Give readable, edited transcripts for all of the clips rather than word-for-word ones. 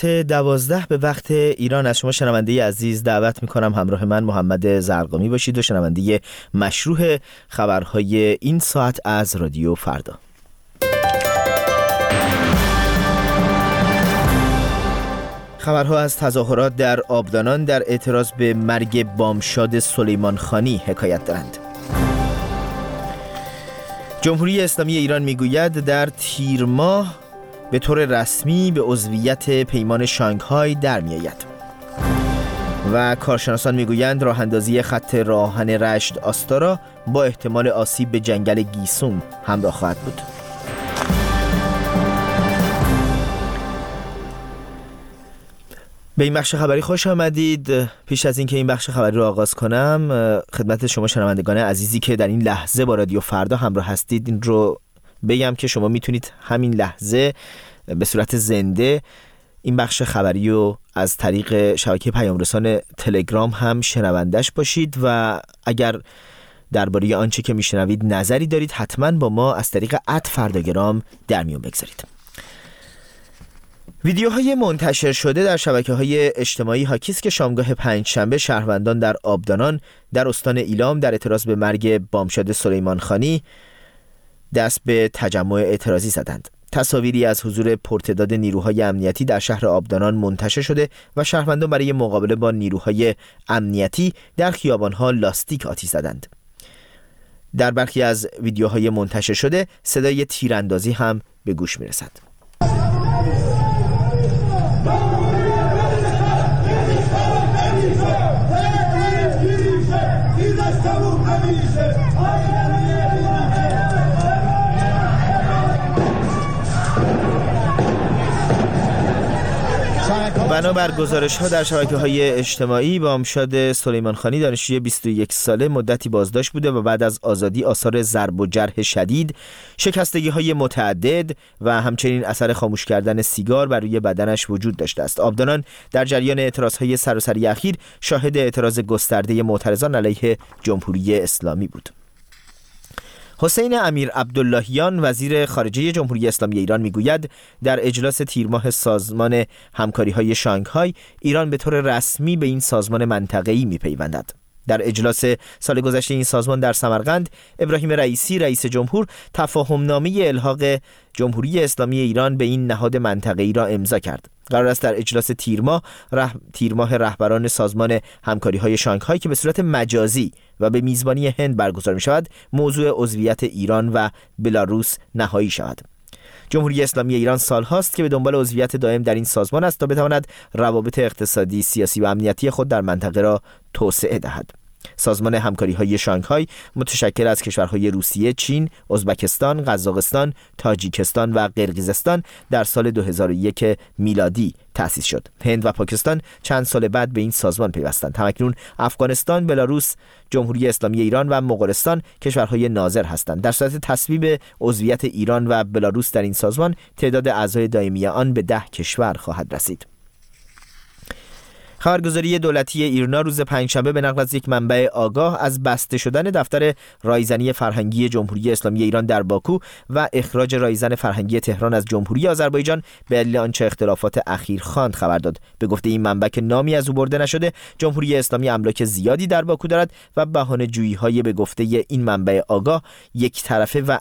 ساعت 12 به وقت ایران از شما شنونده عزیز دعوت میکنم همراه من محمد زرقامی باشید و شنونده مشروع خبرهای این ساعت از رادیو فردا. خبرها از تظاهرات در آبدانان در اعتراض به مرگ بامشاد سلیمان خانی حکایت دارند. جمهوری اسلامی ایران میگوید در تیر ماه به طور رسمی به عضویت پیمان شانگهای در میآید و کارشناسان میگویند راه اندازی خط راهن رشت آستارا با احتمال آسیب به جنگل گیسوم همراه خواهد بود. به این بخش خبری خوش آمدید. پیش از اینکه این بخش خبری رو آغاز کنم خدمت شما شنوندگان عزیزی که در این لحظه با رادیو فردا همراه هستید این رو بگم که شما میتونید همین لحظه به صورت زنده این بخش خبری رو از طریق شبکه پیامرسان تلگرام هم شنوندش باشید و اگر درباره آنچه که میشنوید نظری دارید حتما با ما از طریق @فرداگرام در میون بگذارید. ویدیوهای منتشر شده در شبکه‌های اجتماعی حاکی است که شامگاه پنجشنبه شهروندان در آبدانان در استان ایلام در اعتراض به مرگ بامشاد سلیمان خانی دست به تجمع اعتراضی زدند. تصاویری از حضور پرتعداد نیروهای امنیتی در شهر آبدانان منتشر شده و شهروندان برای مقابله با نیروهای امنیتی در خیابان‌ها لاستیک آتش زدند. در برخی از ویدیوهای منتشر شده صدای تیراندازی هم به گوش می‌رسد. بنابر گزارش‌ها در شبکه‌های اجتماعی بامشاد سلیمان خانی دانشجوی 21 ساله مدتی بازداشت بوده و بعد از آزادی آثار ضرب و جرح شدید، شکستگی‌های متعدد و همچنین اثر خاموش کردن سیگار بر روی بدنش وجود داشته است. آبدانان در جریان اعتراض‌های سراسری اخیر شاهد اعتراض گسترده معترضان علیه جمهوری اسلامی بود. حسین امیر عبداللهیان وزیر خارجه جمهوری اسلامی ایران میگوید در اجلاس تیر ماه سازمان همکاری‌های شانگهای ایران به طور رسمی به این سازمان منطقه‌ای میپیوندد. در اجلاس سال گذشته این سازمان در سمرقند ابراهیم رئیسی رئیس جمهور تفاهمنامه الحاق جمهوری اسلامی ایران به این نهاد منطقه‌ای را امضا کرد. قرار است در اجلاس تیر ماه رهبران سازمان همکاری‌های شانگهای که به صورت مجازی و به میزبانی هند برگزار می‌شود موضوع عضویت ایران و بلاروس نهایی شود. جمهوری اسلامی ایران سال‌هاست که به دنبال عضویت دائم در این سازمان است تا بتواند روابط اقتصادی، سیاسی و امنیتی خود در منطقه را توسعه دهد. سازمان همکاری‌های شانگهای متشکل از کشورهای روسیه، چین، ازبکستان، قزاقستان، تاجیکستان و قرقیزستان در سال 2001 میلادی تأسیس شد. هند و پاکستان چند سال بعد به این سازمان پیوستند. همکنون افغانستان، بلاروس، جمهوری اسلامی ایران و مغولستان کشورهای ناظر هستند. در صورت تصویب عضویت ایران و بلاروس در این سازمان تعداد اعضای دائمی آن به 10 کشور خواهد رسید. خبرگزاری دولتی ایرنا روز پنجشنبه به نقل از یک منبع آگاه از بسته شدن دفتر رایزنی فرهنگی جمهوری اسلامی ایران در باکو و اخراج رایزن فرهنگی تهران از جمهوری آذربایجان به دلیل آنچه اختلافات اخیر خواند خبر داد. به گفته این منبع که نامی از او برده نشده، جمهوری اسلامی املاک زیادی در باکو دارد و بهانه‌جویی‌های به گفته این منبع آگاه یک طرفه و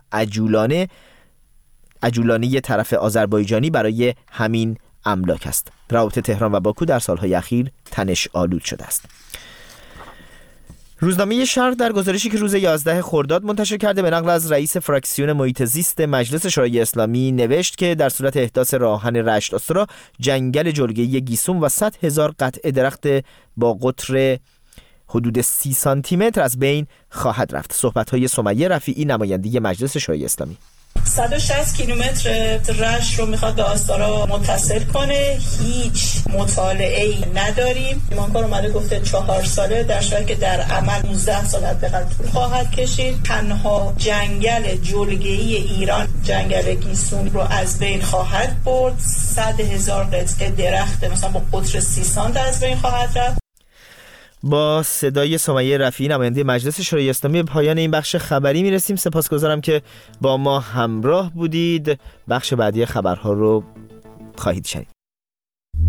عجولانه طرف آذربایجانی برای همین املاک است. روابط تهران و باکو در سالهای اخیر تنش آلود شده است. روزنامه شرق در گزارشی که روز 11 خرداد منتشر کرده به نقل از رئیس فراکسیون محیط زیست مجلس شورای اسلامی نوشت که در صورت احداث راهن رشت آستارا جنگل جلگه‌ای گیسوم و 100,000 قطعه درخت با قطر حدود 30 سانتی متر از بین خواهد رفت. صحبت‌های سمیه رفیعی نماینده مجلس شورای اسلامی 160 کیلومتر رشت رو میخواد به آستارا متصل کنه. هیچ مطالعه‌ای نداریم. ایمانکار اومده گفته 4 ساله، در صورتی که در عمل 19 سال حداقل طول خواهد کشید. تنها جنگل جلگه‌ای ایران جنگل گیسوم رو از بین خواهد برد. 100,000 قطعه درخت مثلا با قطر 30 سانت از بین خواهد رفت. با صدای سمیه رفیعی نماینده مجلس شورای اسلامی به پایان این بخش خبری میرسیم. سپاسگزارم که با ما همراه بودید. بخش بعدی خبرها رو خواهید شنید.